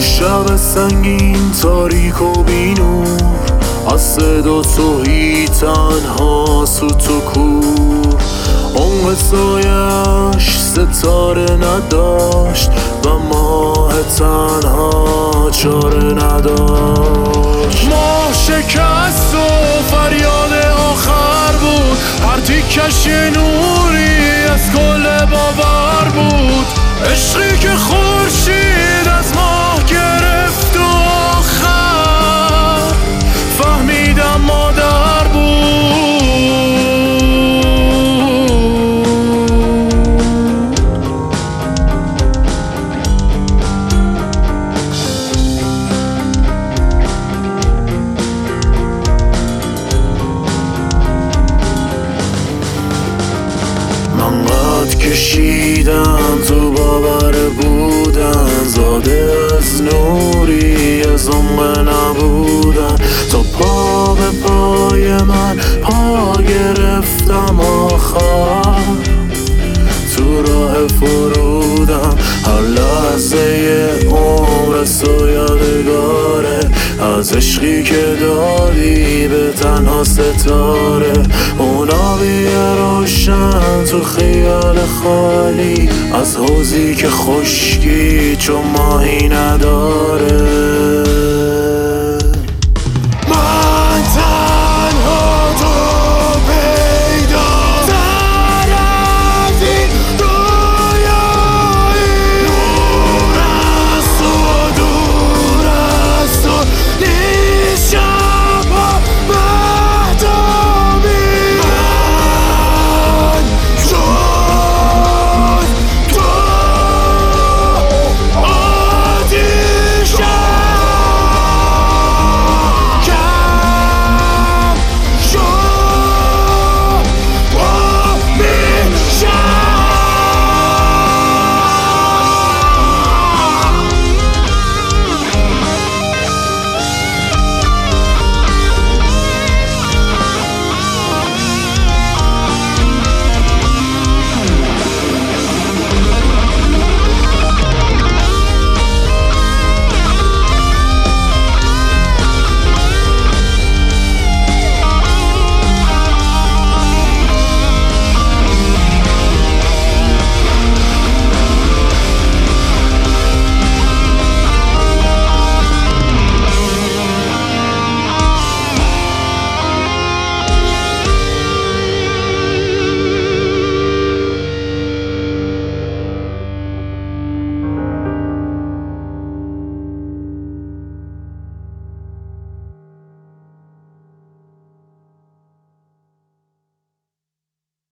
شب سنگین تاریک و بینور، از صدا تویی تنها سوت و کور. عمق سایش ستاره نداشت و ماه تنها چاره نداشت. ماه شکست و فریاد آخر بود، هر تیکش یه نوری از کل باور بود. عشقی که خورشید از ماه گرفت و آخر فهمیدم مادر بود. من قد کشیدم تو باور بودن، زاده از نوری از عمق نبودن. تا پا به پای من پا گرفتم آخر تو راه فرودم. هر لحظه عمر تو یادگاره از عشقی که دادی به تنها ستاره. اون آبی روشن تو خیال خالی از حوضی که خشکی چون ماهی نداره.